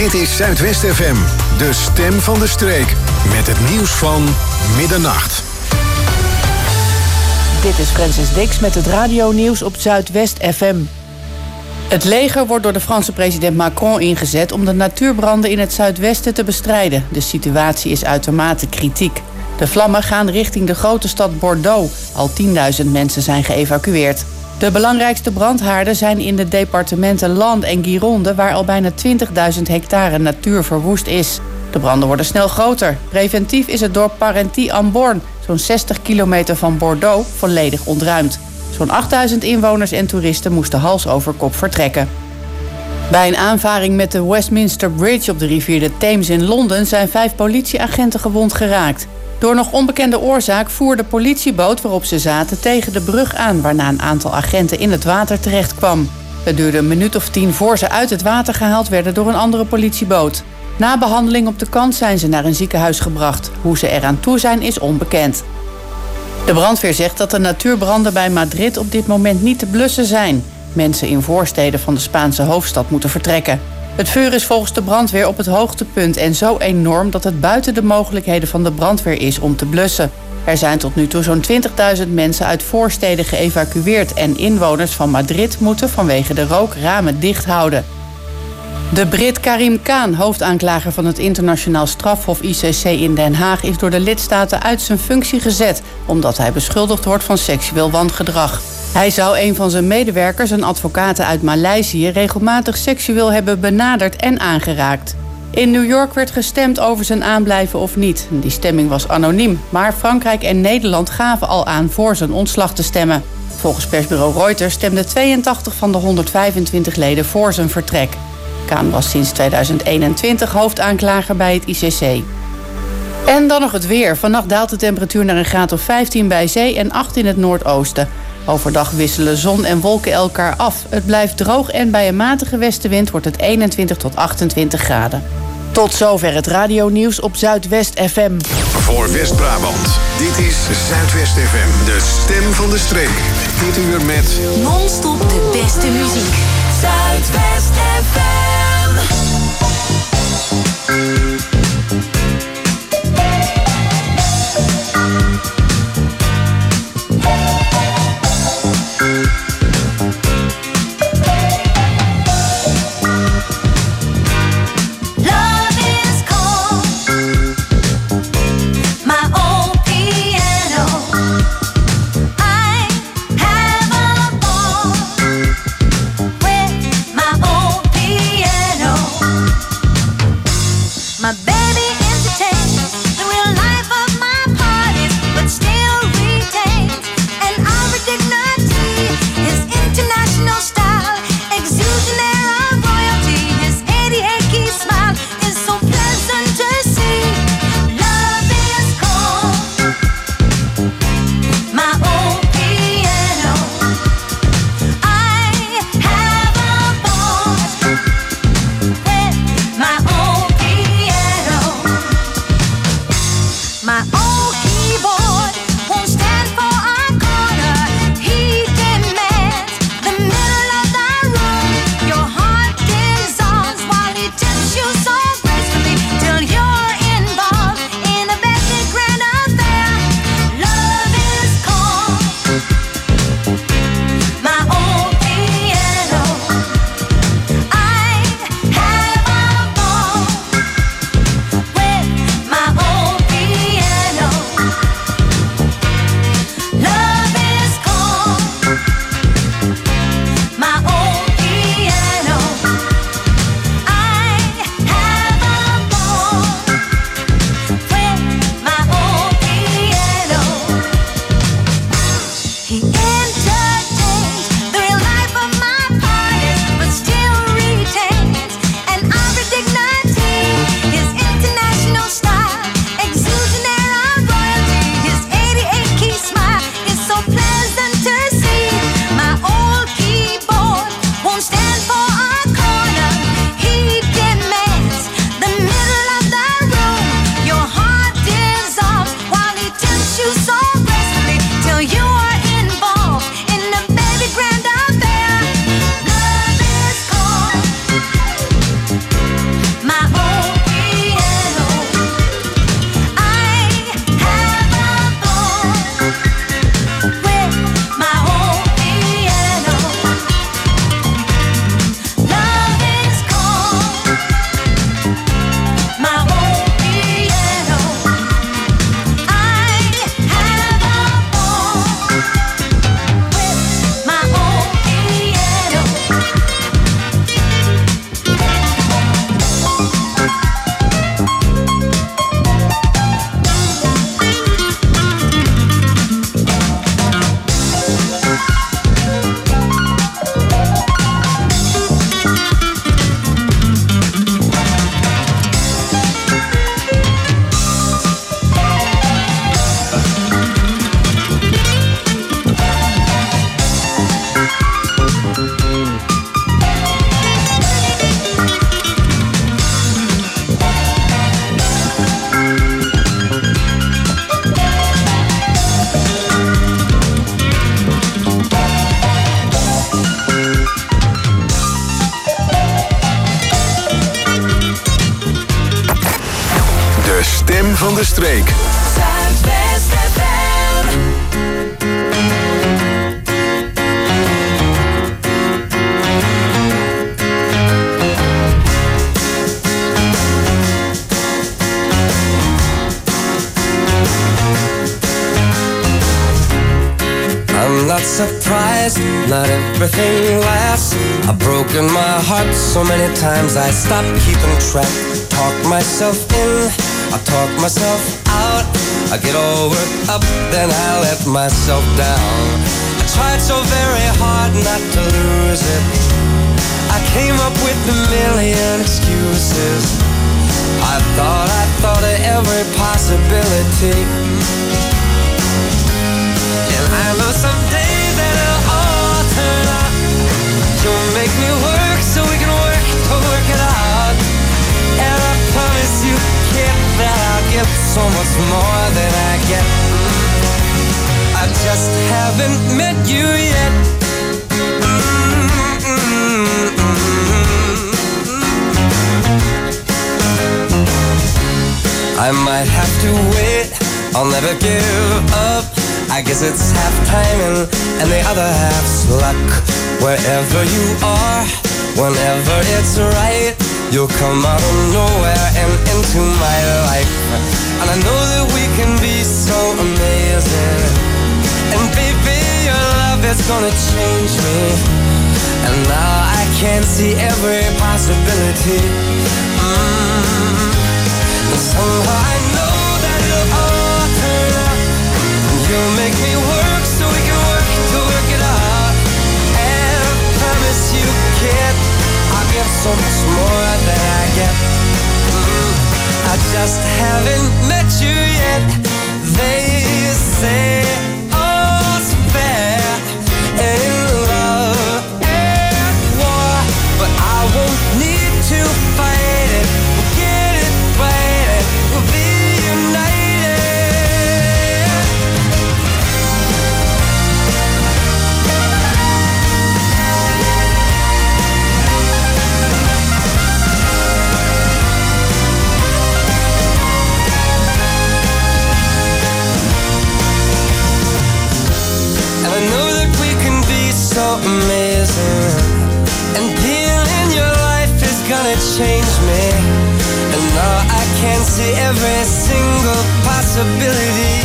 Dit is Zuidwest FM, de stem van de streek. Met het nieuws van middernacht. Dit is Francis Dix met het radionieuws op Zuidwest FM. Het leger wordt door de Franse president Macron ingezet om de natuurbranden in het zuidwesten te bestrijden. De situatie is uitermate kritiek. De vlammen gaan richting de grote stad Bordeaux. Al 10.000 mensen zijn geëvacueerd. De belangrijkste brandhaarden zijn in de departementen Landes en Gironde, waar al bijna 20.000 hectare natuur verwoest is. De branden worden snel groter. Preventief is het dorp Parentis-en-Born, zo'n 60 kilometer van Bordeaux, volledig ontruimd. Zo'n 8.000 inwoners en toeristen moesten hals over kop vertrekken. Bij een aanvaring met de Westminster Bridge op de rivier de Theems in Londen zijn 5 politieagenten gewond geraakt. Door nog onbekende oorzaak voer de politieboot waarop ze zaten tegen de brug aan, waarna een aantal agenten in het water terecht kwam. Het duurde een minuut of 10 voor ze uit het water gehaald werden door een andere politieboot. Na behandeling op de kant zijn ze naar een ziekenhuis gebracht. Hoe ze eraan toe zijn is onbekend. De brandweer zegt dat de natuurbranden bij Madrid op dit moment niet te blussen zijn. Mensen in voorsteden van de Spaanse hoofdstad moeten vertrekken. Het vuur is volgens de brandweer op het hoogtepunt en zo enorm dat het buiten de mogelijkheden van de brandweer is om te blussen. Er zijn tot nu toe zo'n 20.000 mensen uit voorsteden geëvacueerd en inwoners van Madrid moeten vanwege de rook ramen dicht houden. De Brit Karim Khan, hoofdaanklager van het internationaal strafhof ICC in Den Haag, is door de lidstaten uit zijn functie gezet, omdat hij beschuldigd wordt van seksueel wangedrag. Hij zou een van zijn medewerkers, een advocaat uit Maleisië, regelmatig seksueel hebben benaderd en aangeraakt. In New York werd gestemd over zijn aanblijven of niet. Die stemming was anoniem, maar Frankrijk en Nederland gaven al aan voor zijn ontslag te stemmen. Volgens persbureau Reuters stemden 82 van de 125 leden voor zijn vertrek. Khan was sinds 2021 hoofdaanklager bij het ICC. En dan nog het weer. Vannacht daalt de temperatuur naar een graad of 15 bij zee en 8 in het noordoosten. Overdag wisselen zon en wolken elkaar af. Het blijft droog en bij een matige westenwind wordt het 21 tot 28 graden. Tot zover het radionieuws op Zuidwest FM. Voor West-Brabant, dit is Zuidwest FM, de stem van de streek. Dit uur met non-stop de beste muziek. Zuidwest FM. My baby is streek. Zuidwest FM. I'm not surprised, not everything lasts. I've broken my heart so many times I stopped keeping track. Talk myself in, I talk myself out. I get all worked up, then I let myself down. I tried so very hard not to lose it. I came up with a million excuses. I thought of every possibility. And I know someday that it'll all turn out. You'll make me work so we can work to work it out. And I promise you, kid, that I'll give so much more than I get. I just haven't met you yet. I might have to wait, I'll never give up. I guess it's half timing and the other half's luck. Wherever you are, whenever it's right, you'll come out of nowhere and into my life. And I know that we can be so amazing. And baby, your love is gonna change me. And now I can see every possibility. And somehow I know that it'll all turn out. You'll make me work so we can work to work it out. And I promise you, kid, I'll give so much more than I get. I just haven't met you yet. They say all's fair in love and war, but I won't need to fight it. We'll get it right, we'll be united. And I know that we can be so amazing. And being in your life is gonna change me. And now I can see every single possibility.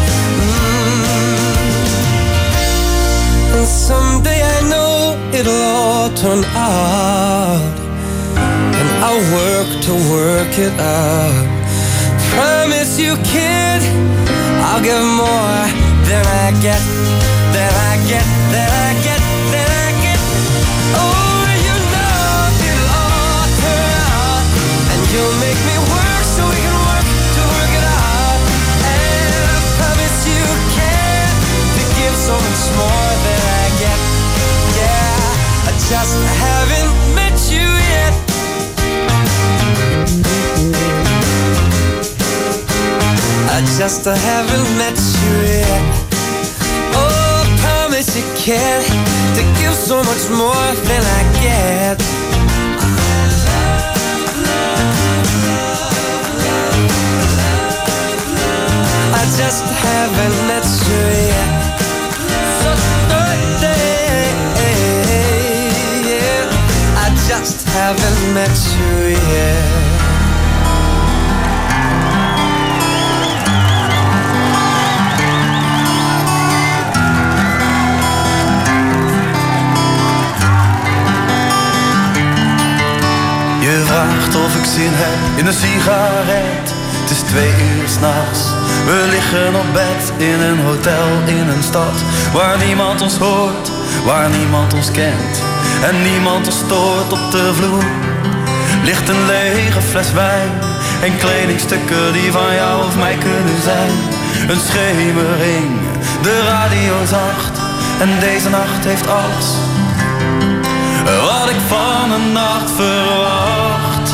And someday I know it'll all turn out. And I'll work to work it out. Promise you, kid, I'll give more than I get, than I get, than I get, than I get. Oh, you know it'll all turn out. And you'll make me work so we can work to work it out. And I promise you can to give so much more than I get. Yeah, I just haven't met you yet. I just haven't met you yet. Oh, I promise you can to give so much more than I get. I just haven't met you yet. So I just haven't met you yet. Je vraagt of ik zin heb in een sigaret. Het is 2 uur 's nachts. We liggen op bed in een hotel in een stad waar niemand ons hoort, waar niemand ons kent en niemand ons stoort. Op de vloer ligt een lege fles wijn en kledingstukken die van jou of mij kunnen zijn. Een schemering, de radio zacht en deze nacht heeft alles wat ik van een nacht verwacht.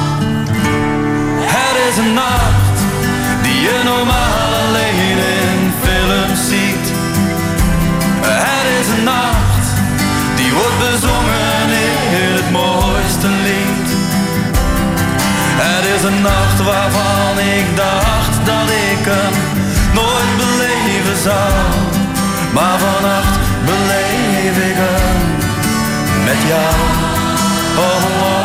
Het is een nacht die je normaal alleen in films ziet. Het is een nacht die wordt bezongen in het mooiste lied. Het is een nacht waarvan ik dacht dat zaal. Maar vannacht beleef ik hem met jou. Oh, oh, oh.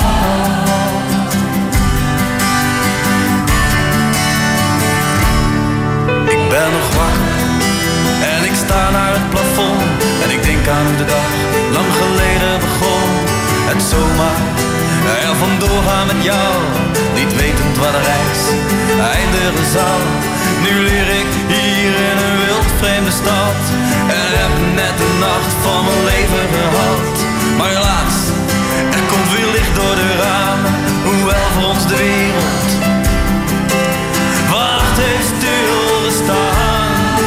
Ik ben nog wakker en ik sta naar het plafond. En ik denk aan de dag, lang geleden begon. Het zomaar er vandoor gaan met jou. Niet wetend waar de reis eindigen zal. Nu leer ik hier in een wild vreemde stad. En heb net de nacht van mijn leven gehad. Maar helaas, er komt weer licht door de ramen. Hoewel voor ons de wereld wacht heeft stilgestaan.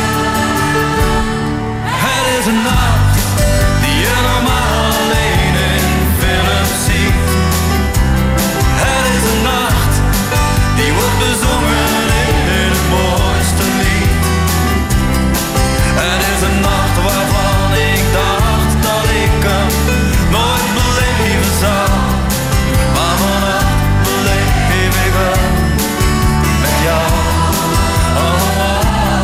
Het is een nacht die je normaal alleen in films ziet. Het is een nacht die wordt bezongen in het mooiste lied. Het is een nacht waarvan ik dacht dat ik hem nooit beleven zou. Maar vannacht beleef ik hem met jou. Oh, oh, oh.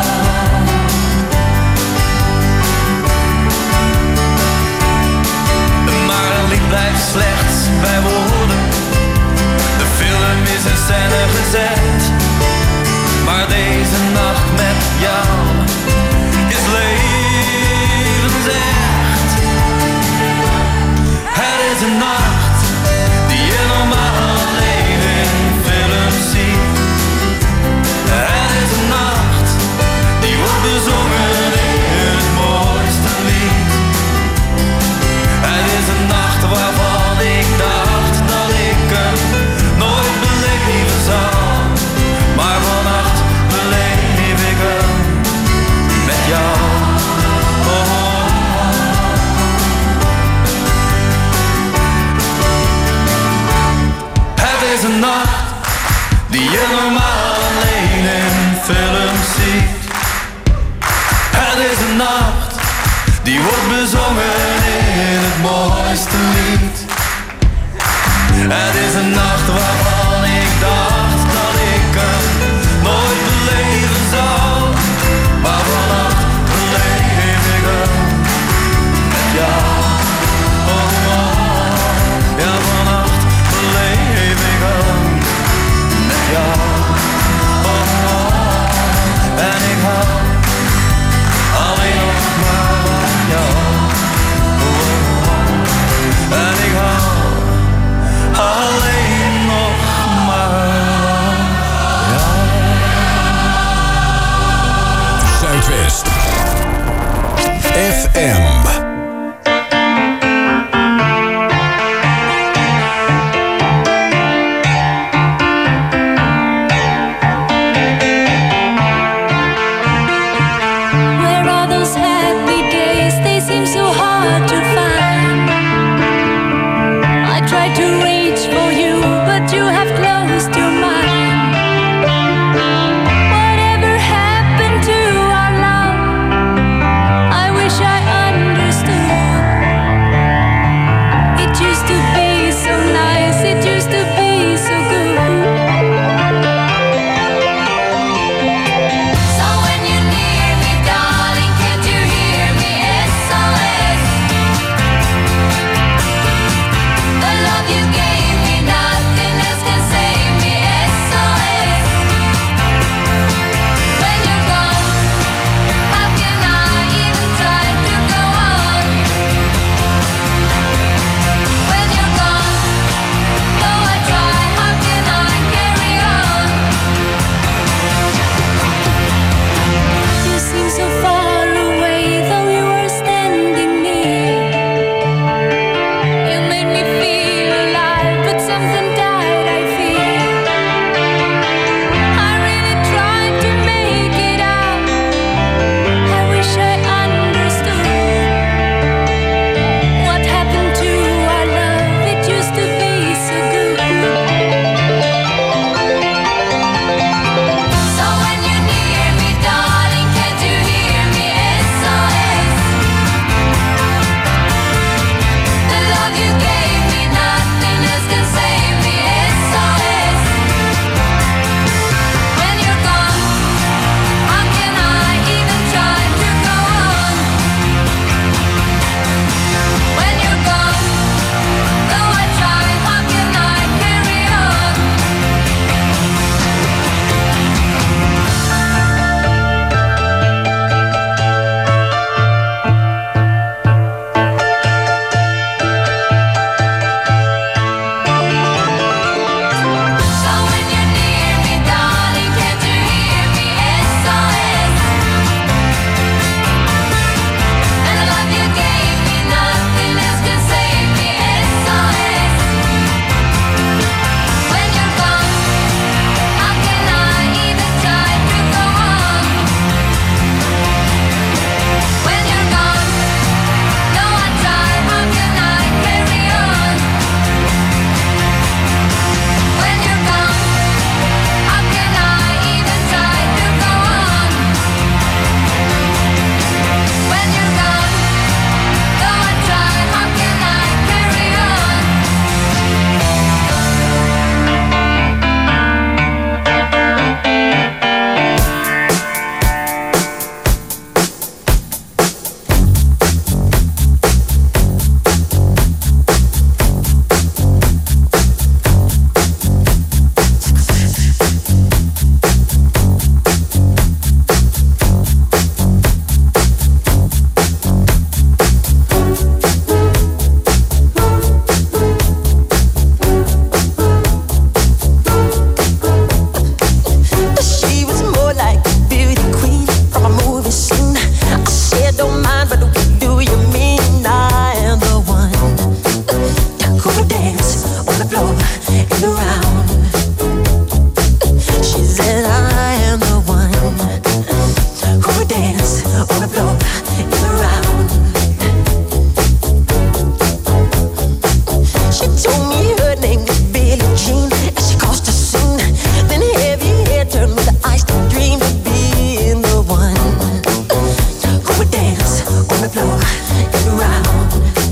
Maar een lied blijft slechts bij woorden. De film is in scène gezet. Maar deze nacht met jou is levensecht. Het is een nacht die je normaal alleen in films ziet. Het is een nacht die wordt bezongen in het mooiste lied. Het is een nacht waarvan ik dacht dat ik hem nooit beleven zou. Maar vannacht beleef ik hem met jou. Oh, oh, oh. Het is een nacht die je normaal alleen in films ziet. Het is een nacht die wordt bezongen in het mooiste lied. Het is een nacht waarvan ik dacht dat ik hem nooit beleven zou. Maar vannacht beleef ik hem met jou. Oh, oh, oh. Ja, vannacht beleef ik hem met jou. Oh, oh, oh. En ik hou alleen nog maar van jou. Oh, oh, oh. En ik hou alleen the floor and around.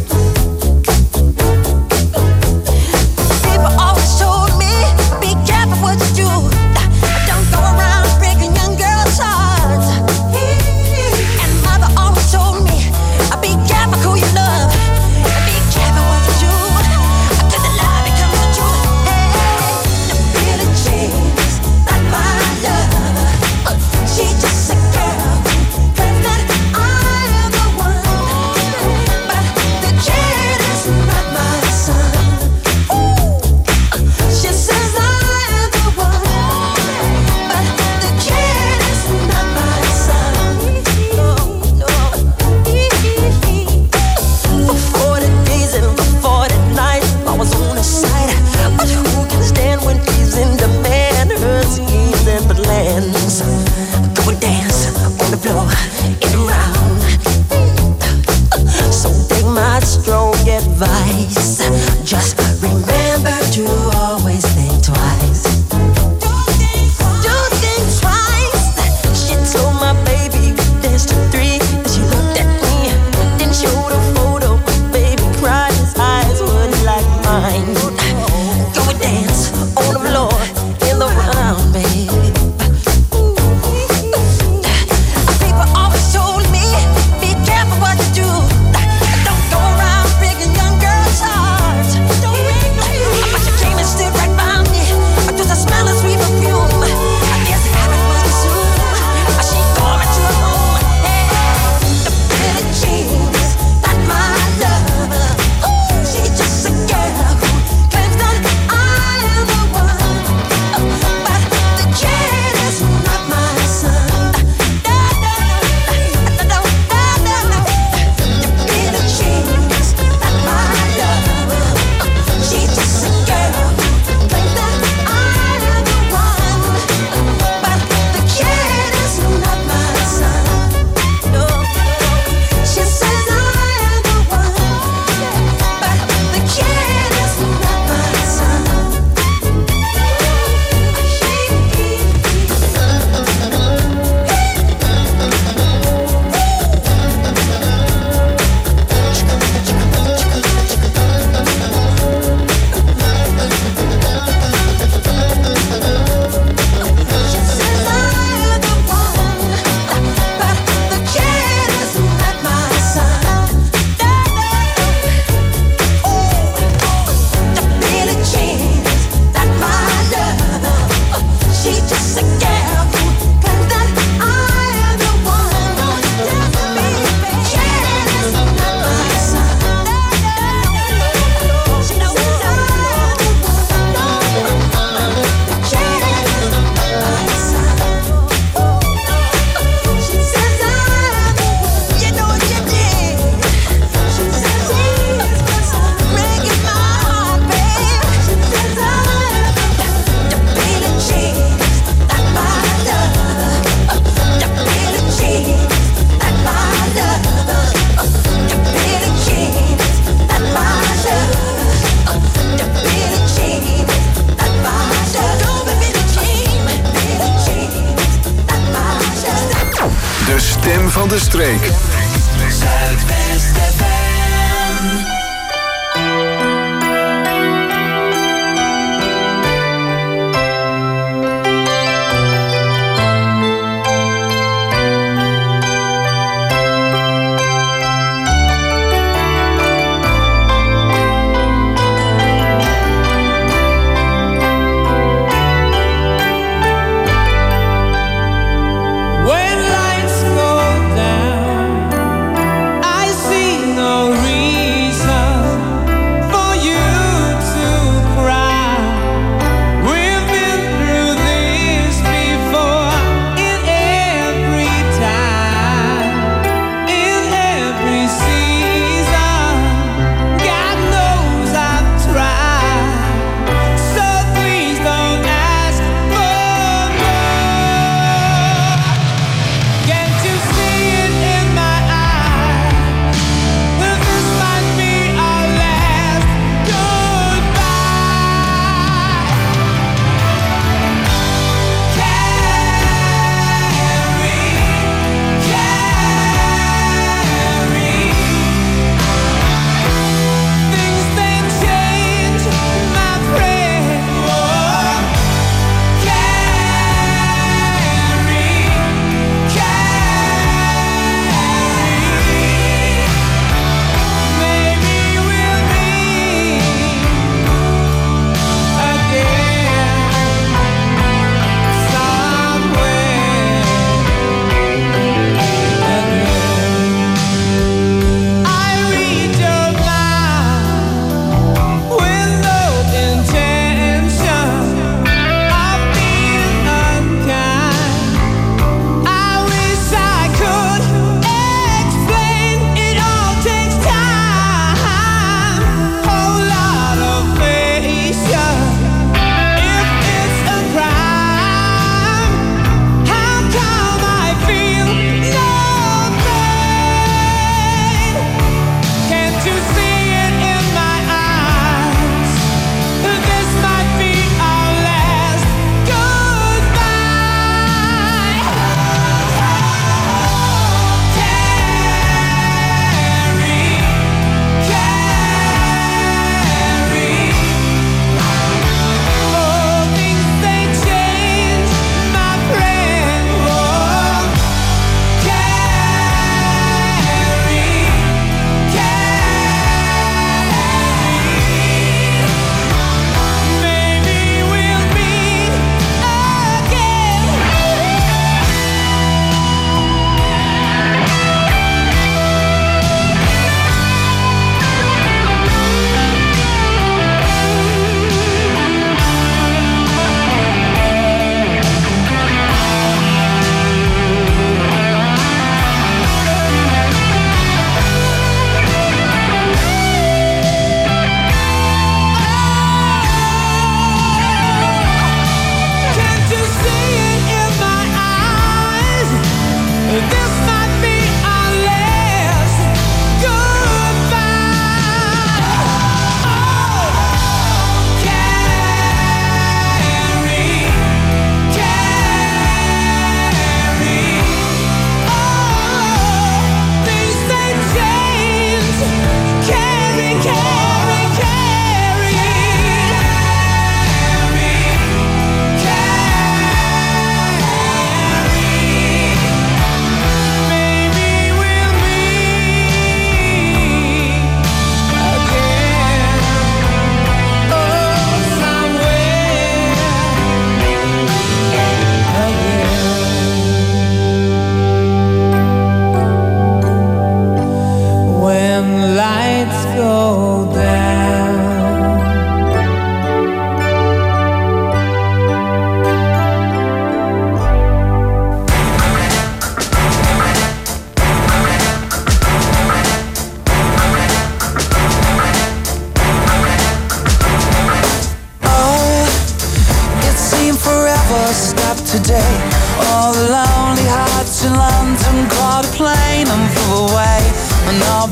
People always told me, be careful what you do. Don't go around breaking young girls' hearts. And mother always told me, be careful who you love. Be careful what you do. Cause the love becomes the truth. Billie Jean's not my love. She's just a girl who claims that I am the one. But the kid is not my son. She says I am the one. But the kid is not my son. For 40 days and for 40 nights I was on his side. But who can stand when he's in demand? Her schemes and plans. Go and dance on the floor and around. So take my strong advice. Just remember to always think twice. Do think twice. She told my baby dance to 3. And she looked at me, then showed a photo. Baby cried, his eyes were like mine. Go and dance on the floor in the round, baby. People always told me, be careful what you do. Don't go around breaking young girls' hearts. But she came and stood right by me. Just a smell of sweet perfume. I guess it happened was too soon. She called me to her room. The Billie Jean's not my love. She's just a girl who claims that I am the one. But the kid is not my son. The Billie Jean's not my love. She's just a girl who claims that I am the one. But the kid is not my son. No, she says I am the one. But the kid is not my son. She says I am the one. But the kid is not my son. The Billie Jean's not my love. She's just a girl who claims that I am the one. The kid is not my son. She knows I am the one. The kid is not my son. She says I am the one. You know you did. She says he's breaking my heart, babe. She says I am the Billie Jean's not my love. The Billie Jean's not my love. The Billie Jean's not my love. The Billie Jean's not my love. Billie Jean, Billie Jean's not my love. De stem van de streek. Zuidwest FM. When lights go down, I see no reason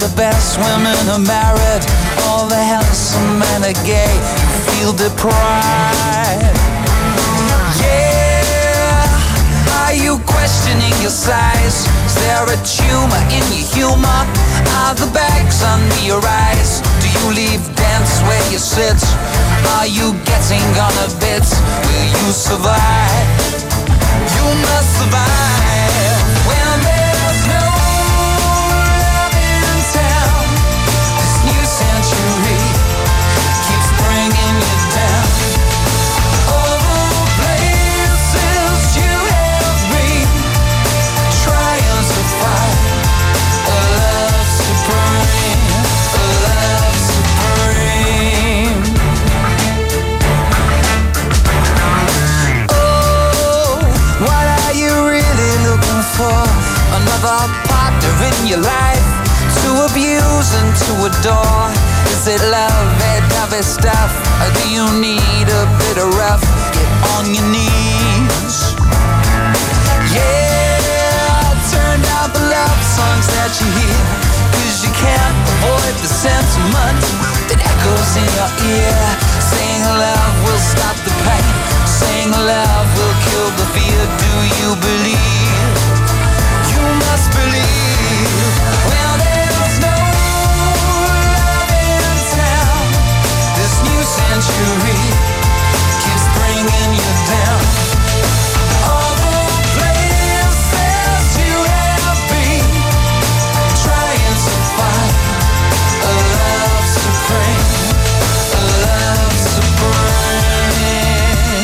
the best women are married, all the handsome men are gay. You feel deprived. Yeah, are you questioning your size? Is there a tumor in your humor? Are the bags under your eyes? Do you leave dance where you sit? Are you getting on a bit? Will you survive? You must survive when there's no love in town. This new century keeps bringing you down. All the places you have been, trying to find a love supreme, a love supreme. Oh, what are you really looking for? Another partner in your life to abuse and to adore? Is it lovey-dovey stuff, or do you need a bit of rough? Get on your knees. Yeah, turn down the love songs that you hear, 'cause you can't avoid the sentiment that echoes in your ear. Saying love will stop the pain, saying love will kill the fear. Do you believe? You must believe. Well, there's no love in town. This new century keeps bringing you down. All the places you have been, trying to find a love supreme, a love supreme.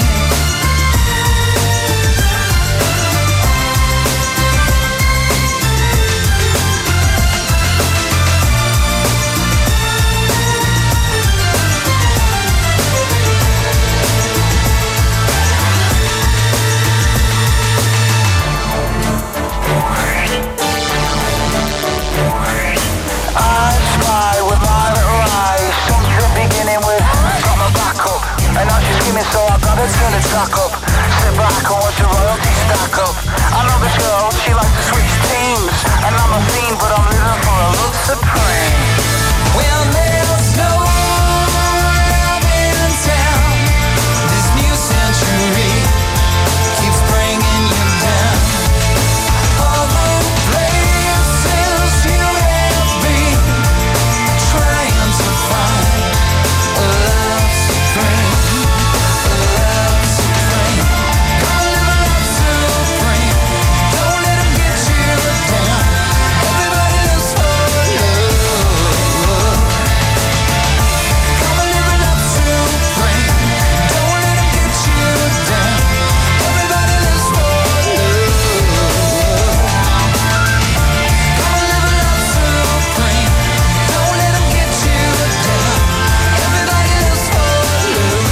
I spy with my little eyes, something beginning with got my back up, and now she's screaming, so I gotta turn the track up. Sit back and watch the royalty stack up. I know this girl, she likes to switch teams, and I'm a fiend, but I'm living for a love supreme. Well, there's no love in town. This new century keeps bringing you down. All the places you have been, trying to find a love supreme, a love supreme. Come live a love supreme. Don't let them get you down. Everybody lives for love. Come live a love supreme. Don't let them get you down. Everybody lives for love. Come live a love supreme. Don't let them get you down. Everybody lives for love.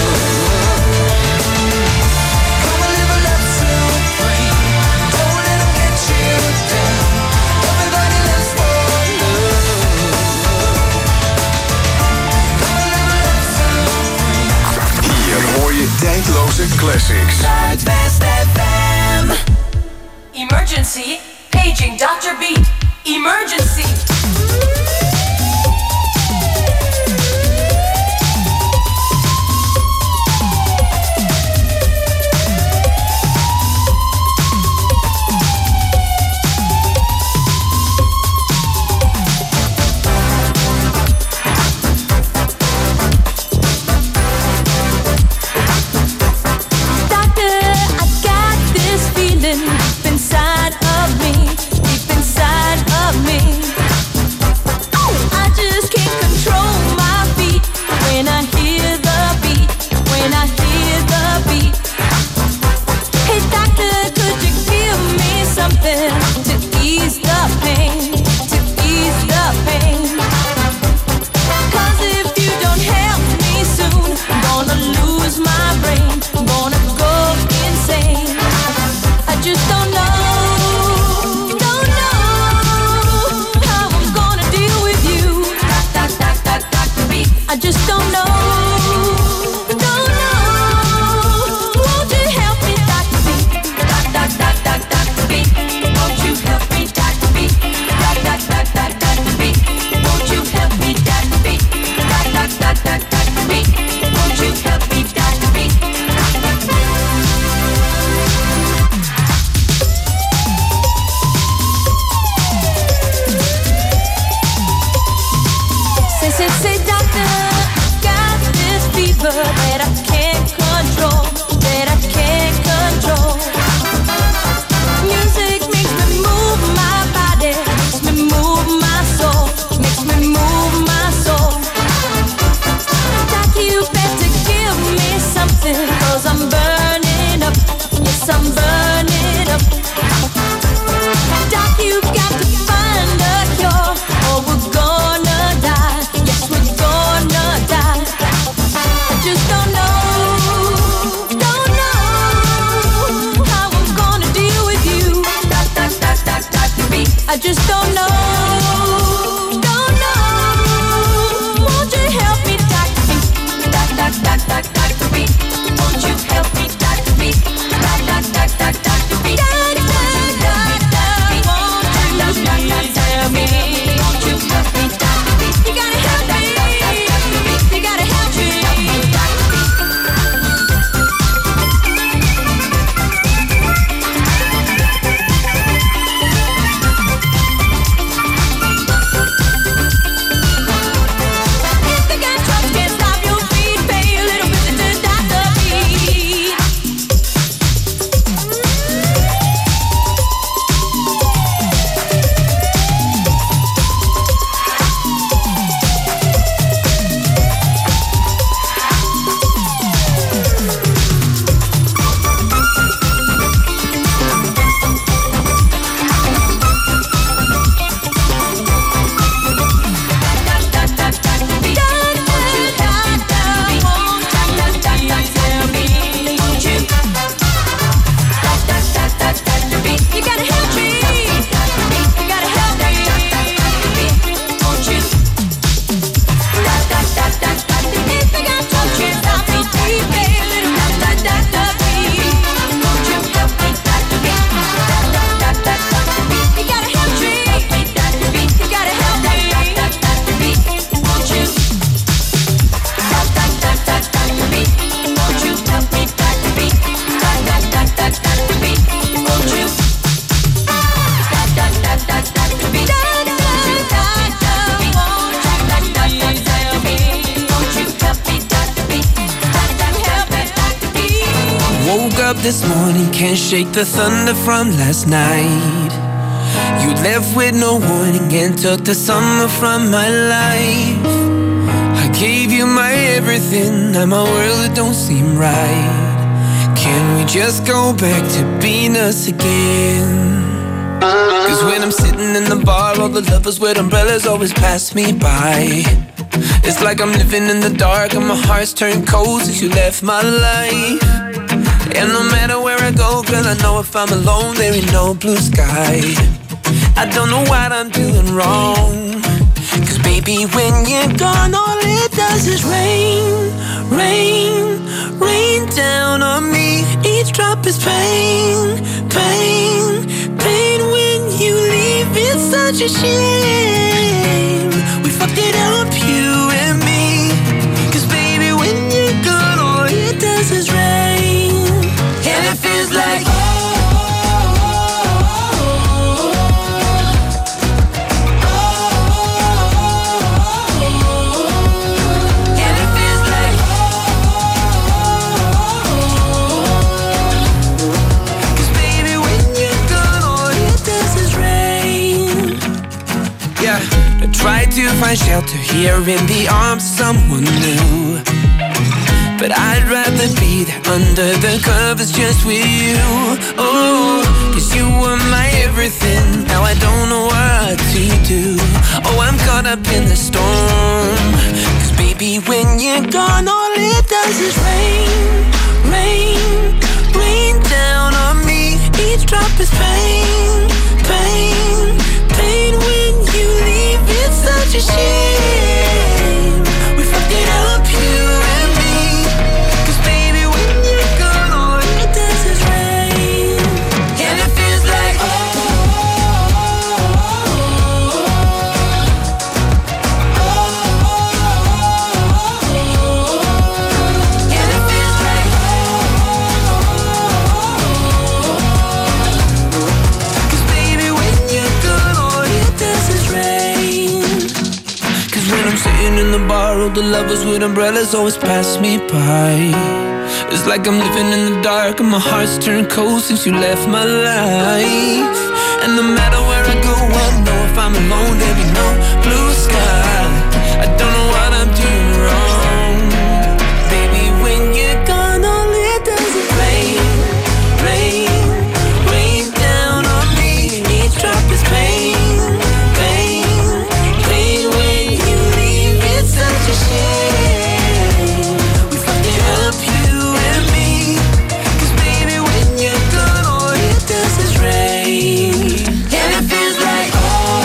Come live a love supreme. Don't let them get you down. Everybody lives for love. Come live a love supreme. Hier hoor je tijdloze classics. Zuidwest FM. Emergency. Paging Dr. Beat. Emergency. Doctor, I got this feeling deep inside of me, deep inside don't know. Won't you help me, Dr. B? Dr. B. Won't you help me, Dr. B? Dr. B. You gotta help me. You gotta help me. If the gun trucks can't stop your feet, pay a little visit to Dr. B. You gotta help me. You gotta help me. Won't you? If the gun truck can't stop me, please pay a little Dr. B. Won't you help me, Dr. B? You gotta help me. You gotta help me. Won't you? Dr. B. Won't you help me, Dr. B? Dr. B. Won't you? Woke up this morning, can't shake the thunder from last night. You left with no warning and took the summer from my life. I gave you my everything, now my world it don't seem right. Can we just go back to being us again? Cause when I'm sitting in the bar, all the lovers with umbrellas always pass me by. It's like I'm living in the dark and my heart's turned cold since you left my life. And no matter where I go, girl, I know if I'm alone, there ain't no blue sky. I don't know what I'm doing wrong. Cause baby, when you're gone, all it does is rain, rain, rain down on me. Each drop is pain, pain, pain. When you leave, it's such a shame. We fucked it up, you and me. Cause baby, when you're gone, all it does is rain. And it feels like and it feels like cause baby, when you're gone, all it does is rain. Yeah, I tried to find shelter here in the arms of someone new, but I'd rather be there under the covers just with you. Oh, cause you were my everything. Now I don't know what to do. Oh, I'm caught up in the storm. Cause baby, when you're gone, all it does is rain, rain, rain down on me. Each drop is pain, pain, pain. When you leave, it's such a shame. We fucked it up, you and me. Cause baby, when you're gone, all it does is rain. And it feels like and it feels like cause baby, when you're gone, all it does is rain. Cause when I'm sitting in the bar, all the lovers with umbrellas always pass me by. It's like I'm living in the dark and my heart's turned cold since you left my life. And no matter where I go, I know if I'm alone, there be no blue sky. I don't know what I'm doing wrong. Baby, when you're gone, all it does is rain, rain, rain down on me. Each drop is pain, pain, pain. When you leave, it's such a shame. We fucked it up, you and me. Cause baby, when you're gone, all it does is rain. And it feels like oh.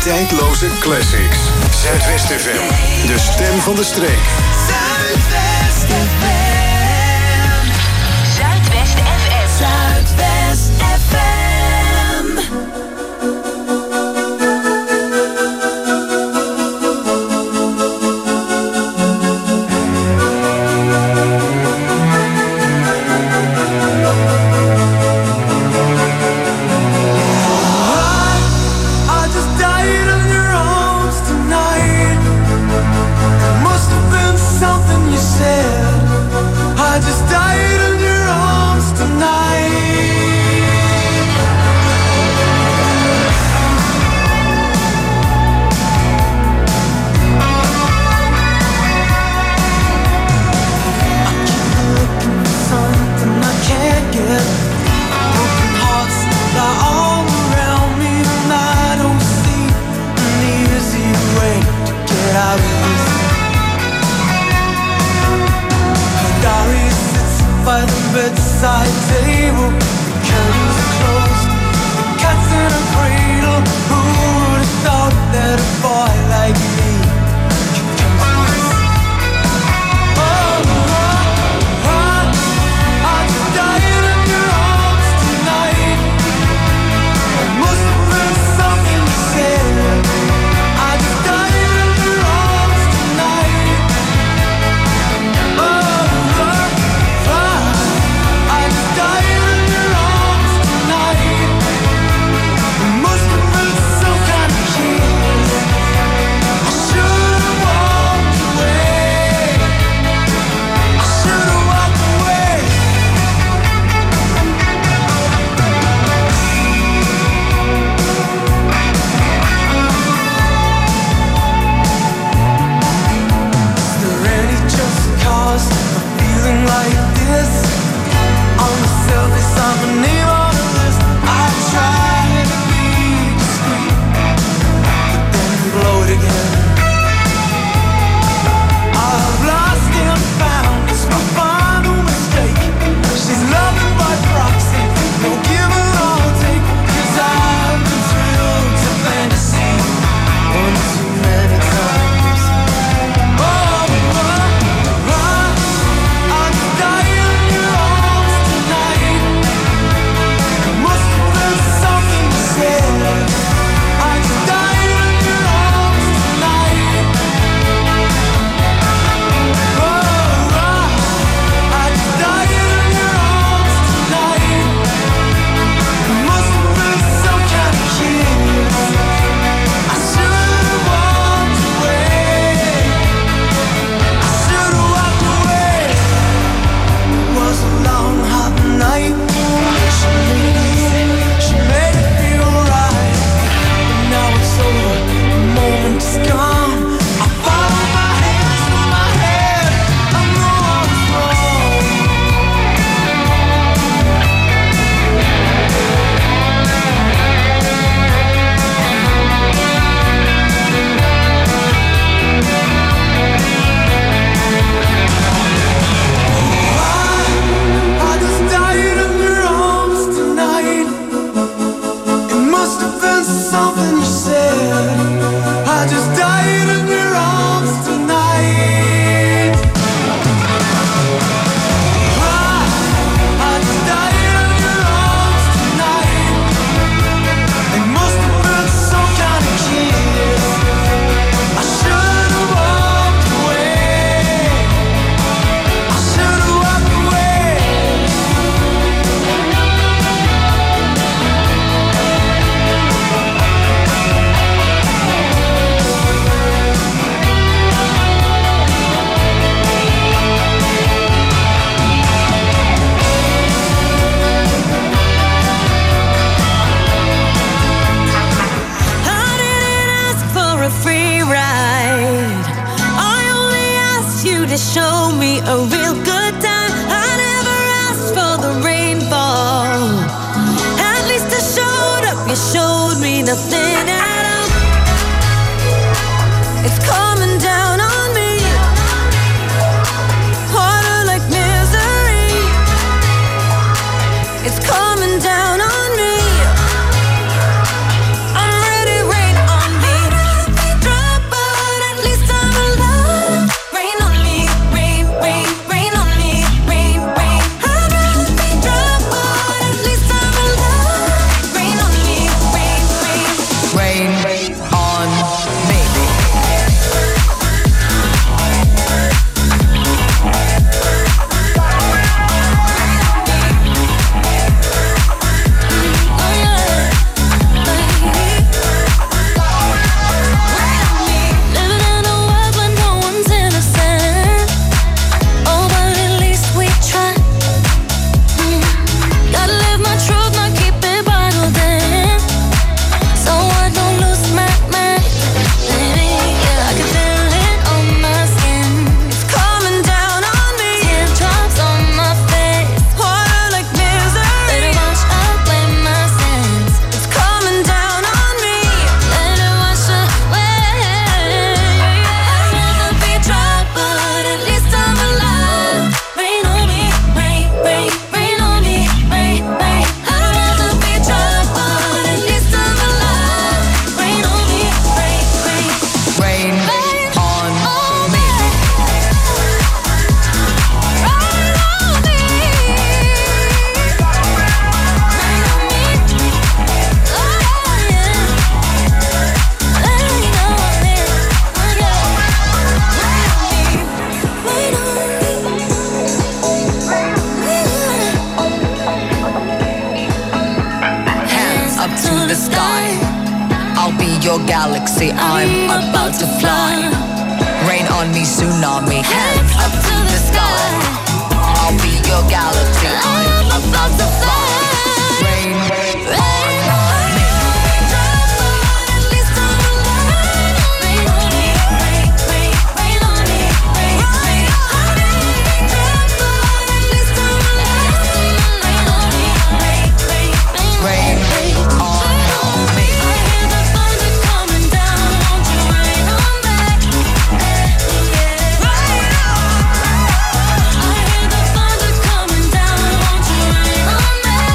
Tijdloze classics. Zuidwest FM, de stem van de streek. Zuidwest FM. Zuidwest FM. Zuidwest FM. By the bedside table, the curtains are closed, the cat's in a cradle. Who would have thought that a boy like me could come to this? I just died in your arms tonight. It must have been something you said. I just died in your arms tonight. Like this, on the surface I'm a name on the list. I try to be discreet, but then blow it again. I've lost and found, it's my final mistake. She's loving by proxy, no give or take. 'Cause I've been thrilled to fantasy one too many times. Nothing at all. It's coming down on me. Harder like misery. It's coming down on me. I'm ready, rain on me. your galaxy. I'm about to fly. Rain on me, tsunami, hands up to the sky. I'll be your galaxy. I'm about to fly. Rain, rain on me. Rain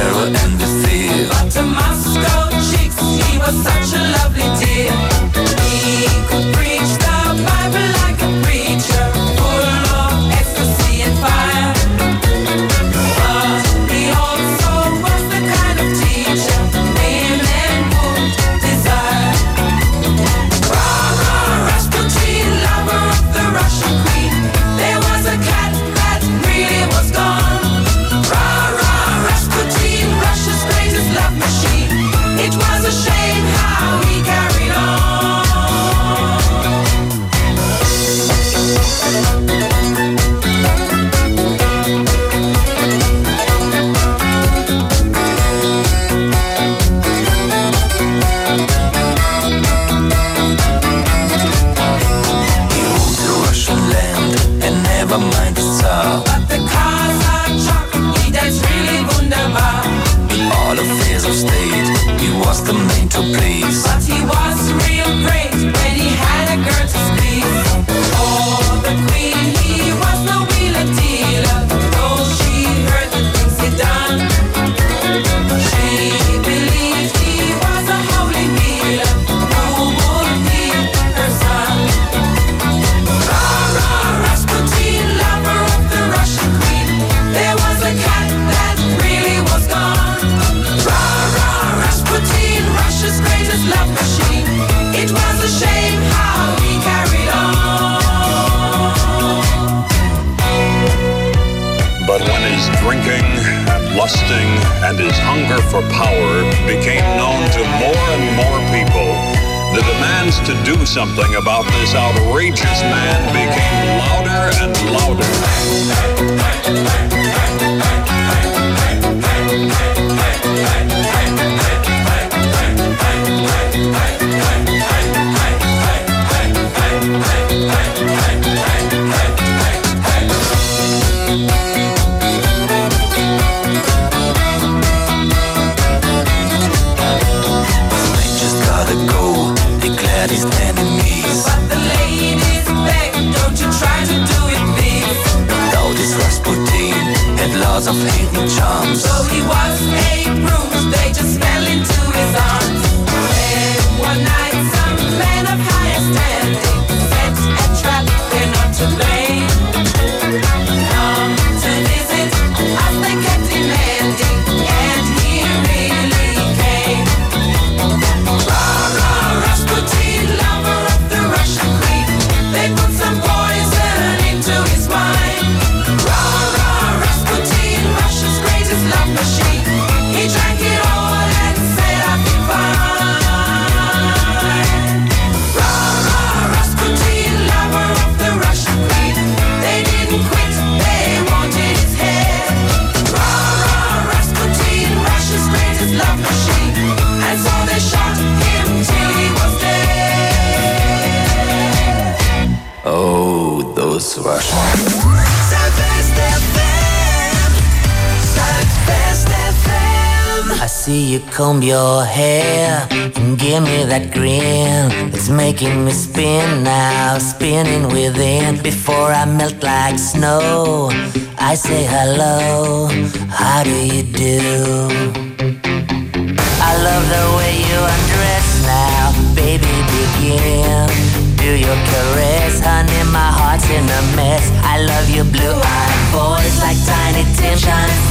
terror and the fear. But to Moscow chicks, he was such a lovely dear. He could preach the Bible like a preacher, full of ecstasy and fire. But he also was the kind of teacher women would desire. Rah-rah, Rasputin, lover of the Russian queen. There was a cat that really was gone. Rah-rah, Rasputin, Russia's greatest love machine. It was a shame how he carried on. He ruled the Russian land and never mind the Tsar. But the cars are chocolate, he danced really wunderbar. In all affairs of state, he was the man to please. But he was real great when he had a girl to squeeze. Oh, the queen, he was no wheeler dealer. Though she heard the things he done, she believed he was a holy healer who would heal her son. Rah-rah, Rasputin, lover of the Russian queen. There was a cat that really was gone. Rah-rah, Rasputin, Russia's greatest love machine. It was a shame how he carried on. But when his drinking and lusting and his hunger for power became known to more and more people, the demands to do something about this outrageous man became louder and louder. Just gotta go, declared his enemies. But the ladies begged, don't you try to do it, please. Now this Rasputin had lots of hidden charms. So he was a bruise, they just fell into his arms. Then one night some man of higher standing set a trap, they're not to blame. Come to visit us, they kept demanding, and he really came. Rah-rah, Rasputin, lover of the Russian queen. They put some poison into his wine. Rah-rah, Rasputin, Russia's greatest love machine. He drank it all and said, I feel fine. Rah-rah, Rasputin, lover of the Russian queen. They didn't quit, they wanted his head. Rah-rah, Rasputin, Russia's greatest love machine. And so they shot him till he was dead. Oh, those Russians. Southwest FM, Southwest FM. I see you comb your hair and give me that grin. It's making me spin now, spinning within. Before I melt like snow, I say hello, how do you do? I love the way you undress now, baby, begin. Do your caress, honey, my heart's in a mess. I love your blue-eyed voice like Tiny Tim, shining